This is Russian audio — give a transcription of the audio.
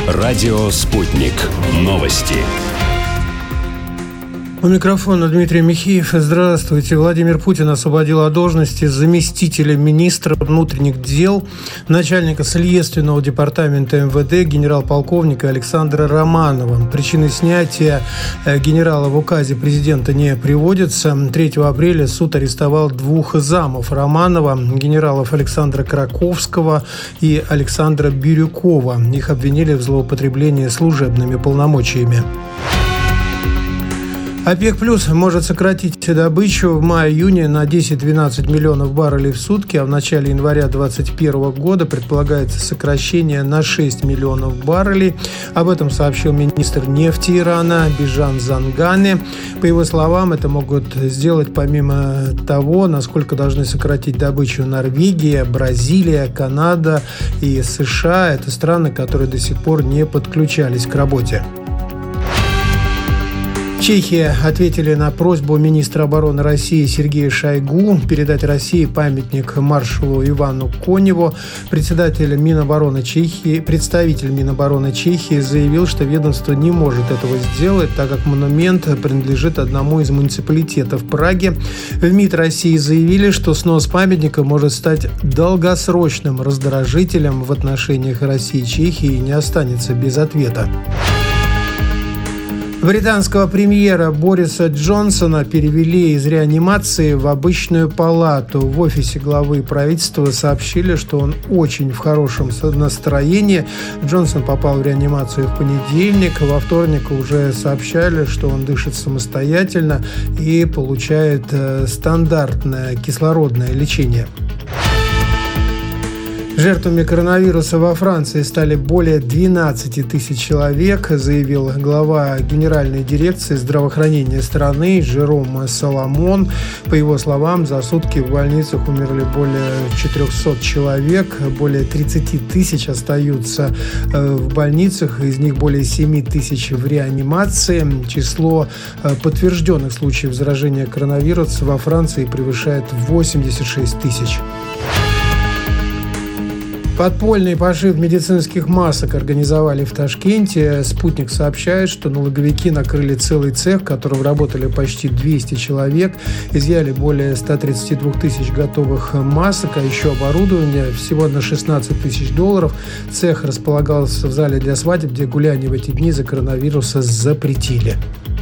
Радио «Спутник». Новости. У микрофона Дмитрий Михеев. Здравствуйте. Владимир Путин освободил от должности заместителя министра внутренних дел, начальника следственного департамента МВД генерал-полковника Александра Романова. Причины снятия генерала в указе президента не приводятся. 3 апреля суд арестовал двух замов Романова, генералов Александра Краковского и Александра Бирюкова. Их обвинили в злоупотреблении служебными полномочиями. ОПЕК+ может сократить добычу в мае-июне на 10-12 миллионов баррелей в сутки, а в начале января 2021 года предполагается сокращение на 6 миллионов баррелей. Об этом сообщил министр нефти Ирана Бижан Зангани. По его словам, это могут сделать помимо того, насколько должны сократить добычу Норвегия, Бразилия, Канада и США. Это страны, которые до сих пор не подключались к работе. Чехия ответили на просьбу министра обороны России Сергея Шойгу передать России памятник маршалу Ивану Коневу. Представитель Минобороны Чехии заявил, что ведомство не может этого сделать, так как монумент принадлежит одному из муниципалитетов Праги. В МИД России заявили, что снос памятника может стать долгосрочным раздражителем в отношениях России и Чехии и не останется без ответа. Британского премьера Бориса Джонсона перевели из реанимации в обычную палату. В офисе главы правительства сообщили, что он очень в хорошем настроении. Джонсон попал в реанимацию в понедельник. Во вторник уже сообщали, что он дышит самостоятельно и получает стандартное кислородное лечение. Жертвами коронавируса во Франции стали более 12 тысяч человек, заявил глава Генеральной дирекции здравоохранения страны Жером Соломон. По его словам, за сутки в больницах умерли более 400 человек, более 30 тысяч остаются в больницах, из них более 7 тысяч в реанимации. Число подтвержденных случаев заражения коронавирусом во Франции превышает 86 тысяч. Подпольный пошив медицинских масок организовали в Ташкенте. «Спутник» сообщает, что налоговики накрыли целый цех, в котором работали почти 200 человек, изъяли более 132 тысяч готовых масок, а еще оборудование всего на 16 тысяч долларов. Цех располагался в зале для свадеб, где гуляние в эти дни из-за коронавируса запретили.